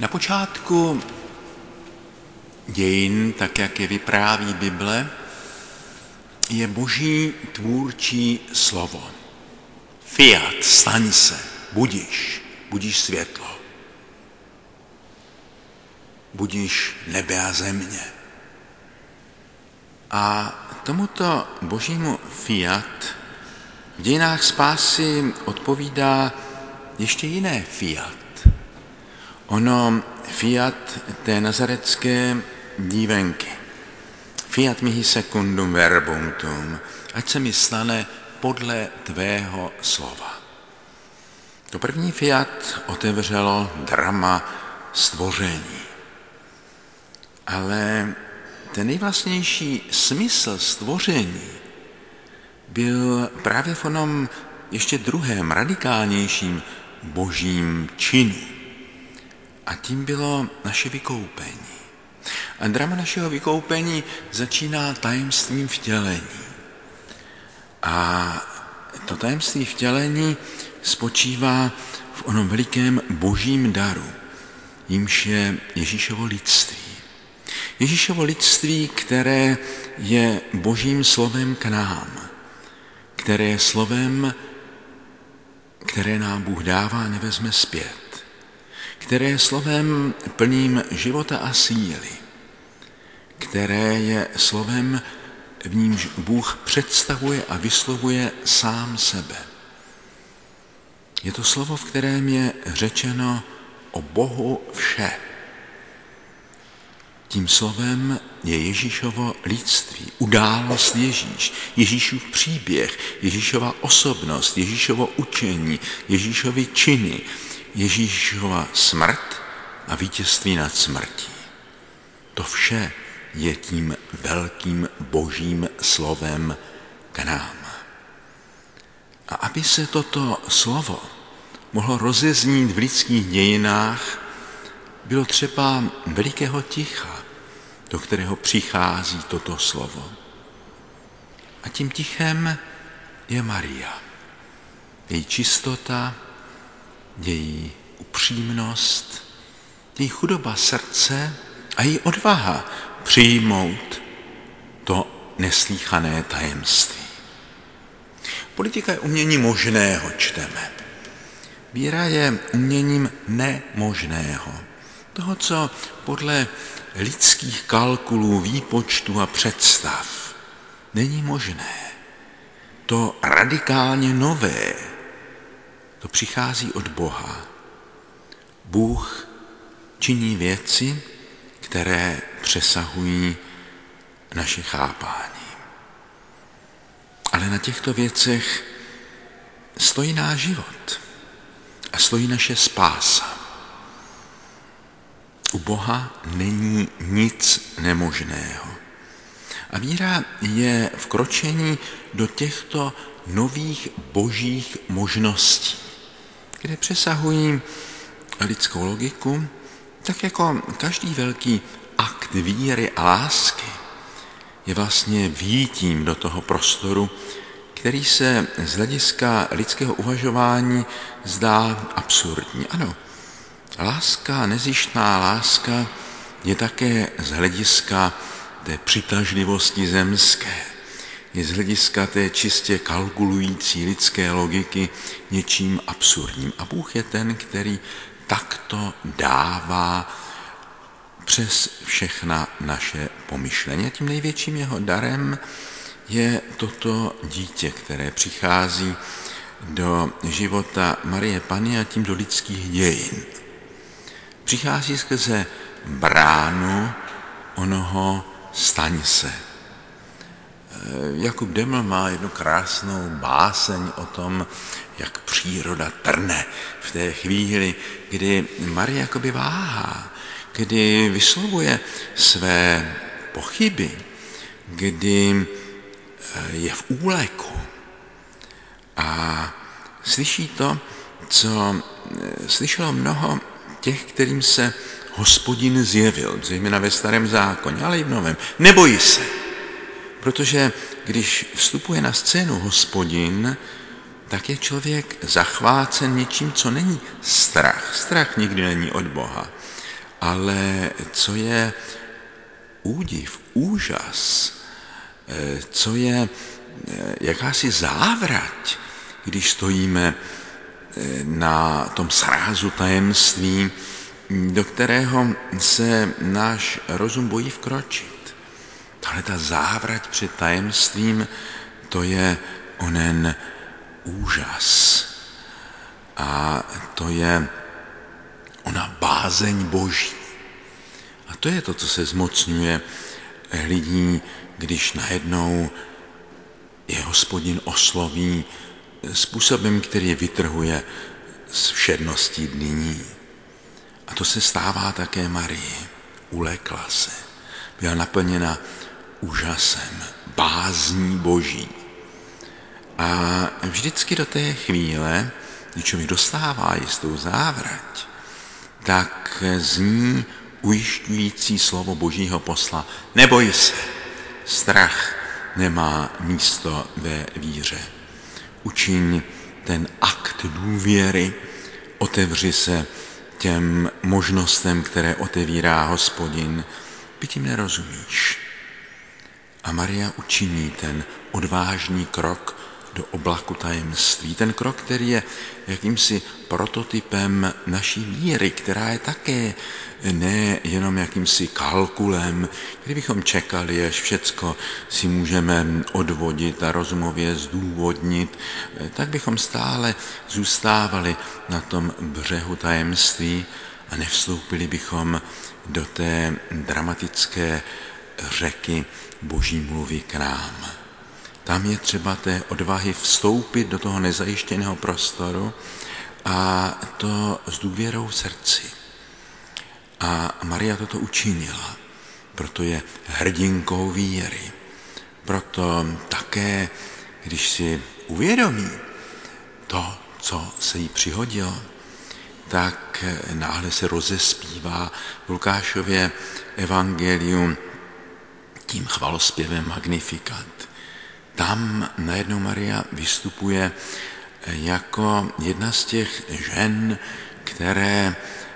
Na počátku dějin, tak jak je vypráví Bible, je Boží tvůrčí slovo. Fiat, staň se, budíš světlo. Budíš nebe a země. A tomuto božímu fiat v dějinách spásy odpovídá ještě jiné fiat. Ono fiat té nazarecké dívenky. Fiat mihi secundum verbum tum, ať se mi stane podle tvého slova. To první fiat otevřelo drama stvoření. Ale ten nejvlastnější smysl stvoření byl právě v onom ještě druhém, radikálnějším božím činu. A tím bylo naše vykoupení. A drama našeho vykoupení začíná tajemstvím vtělení. A to tajemství vtělení spočívá v onom velikém božím daru, jímž je Ježíšovo lidství. Ježíšovo lidství, které je božím slovem k nám, které je slovem, které nám Bůh dává, nevezme zpět, které je slovem plným života a síly, které je slovem, v nímž Bůh představuje a vyslovuje sám sebe. Je to slovo, v kterém je řečeno o Bohu vše. Tím slovem je Ježíšovo lidství, událost Ježíšův příběh, Ježíšova osobnost, Ježíšovo učení, Ježíšovy činy, Ježíšova smrt a vítězství nad smrtí. To vše je tím velkým božím slovem k nám. A aby se toto slovo mohlo rozeznít v lidských dějinách, bylo třeba velikého ticha, do kterého přichází toto slovo. A tím tichem je Maria. Její čistota, její upřímnost, její chudoba srdce a její odvaha přijmout to neslýchané tajemství. Politika je umění možného, čteme. Víra je uměním nemožného. Toho, co podle lidských kalkulů, výpočtů a představ není možné. To radikálně nové, to přichází od Boha. Bůh činí věci, které přesahují naše chápání. Ale na těchto věcech stojí náš život a stojí naše spása. U Boha není nic nemožného. A víra je vkročení do těchto nových božích možností, které přesahují lidskou logiku, tak jako každý velký akt víry a lásky je vlastně vjítím do toho prostoru, který se z hlediska lidského uvažování zdá absurdní. Ano, láska, nezištná láska je také z hlediska té přitažlivosti zemské, je z hlediska té čistě kalkulující lidské logiky něčím absurdním. A Bůh je ten, který takto dává přes všechna naše pomyšlení. A tím největším jeho darem je toto dítě, které přichází do života Marie Panny a tím do lidských dějin. Přichází skrze bránu onoho staň se. Jakub Deml má jednu krásnou báseň o tom, jak příroda trne v té chvíli, kdy Marie jakoby váhá, kdy vyslovuje své pochyby, kdy je v úleku a slyší to, co slyšelo mnoho těch, kterým se Hospodin zjevil, zejména ve Starém zákoně, ale i v Novém. Nebojí se, protože když vstupuje na scénu Hospodin, tak je člověk zachvácen něčím, co není strach. Strach nikdy není od Boha, ale co je údiv, úžas, co je jakási závrať, když stojíme na tom srázu tajemství, do kterého se náš rozum bojí vkročit. Tahle ta závrať před tajemstvím, to je onen úžas. A to je ona bázeň Boží. A to je to, co se zmocňuje lidí, když najednou je Hospodin osloví způsobem, který je vytrhuje z všedností dnyní. A to se stává také Marii. Ulekla se. Byla naplněna úžasem, bázní Boží. A vždycky do té chvíle, když člověk dostává jistou závrať, tak zní ujišťující slovo Božího posla. Neboj se, strach nemá místo ve víře. Učiň ten akt důvěry, otevři se těm možnostem, které otevírá Hospodin, byť jim nerozumíš. A Maria učiní ten odvážný krok do oblaku tajemství. Ten krok, který je jakýmsi prototypem naší víry, která je také ne jenom jakýmsi kalkulem, kdybychom čekali, až všecko si můžeme odvodit a rozumově zdůvodnit, tak bychom stále zůstávali na tom břehu tajemství a nevstoupili bychom do té dramatické řeky Boží mluvy k nám. Tam je třeba té odvahy vstoupit do toho nezajištěného prostoru a to s důvěrou v srdci. A Maria toto učinila, proto je hrdinkou víry. Proto také, když si uvědomí to, co se jí přihodilo, tak náhle se rozespívá v Lukášově evangeliu tím chvalospěvem Magnificat. Tam najednou Maria vystupuje jako jedna z těch žen, které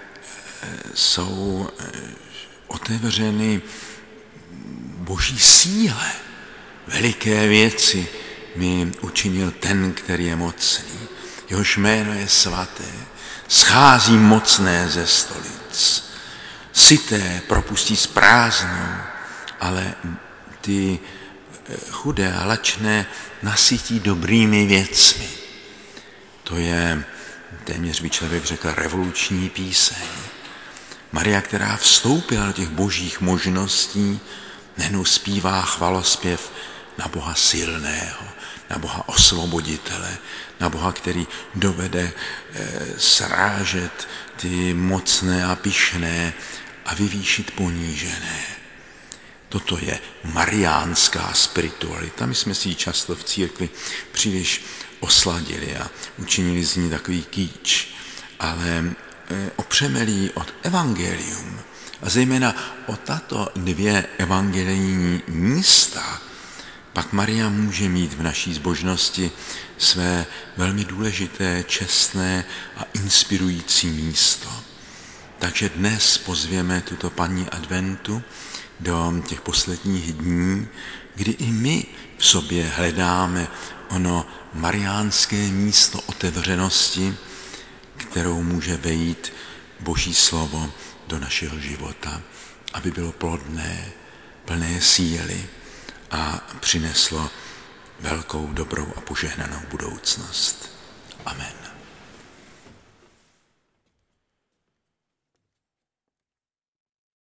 jsou otevřeny Boží síle. Veliké věci mi učinil ten, který je mocný. Jehož jméno je svaté. Schází mocné ze stolic. Syté propustí s prázdnou, ale ty chudé a lačné nasytí dobrými věcmi. To je, téměř by člověk řekl, revoluční píseň. Maria, která vstoupila do těch božích možností, nejenom zpívá chvalospěv na Boha silného, na Boha osvoboditele, na Boha, který dovede srážet ty mocné a pyšné a vyvýšit ponížené. Toto je mariánská spiritualita. My jsme si ji často v církvi příliš osladili a učinili z ní takový kýč, ale opřeme-li od evangelium a zejména o tato dvě evangelijní místa, pak Maria může mít v naší zbožnosti své velmi důležité, čestné a inspirující místo. Takže dnes pozvěme tuto paní adventu do těch posledních dní, kdy i my v sobě hledáme ono mariánské místo otevřenosti, kterou může vejít Boží slovo do našeho života, aby bylo plodné, plné síly a přineslo velkou, dobrou a požehnanou budoucnost. Amen.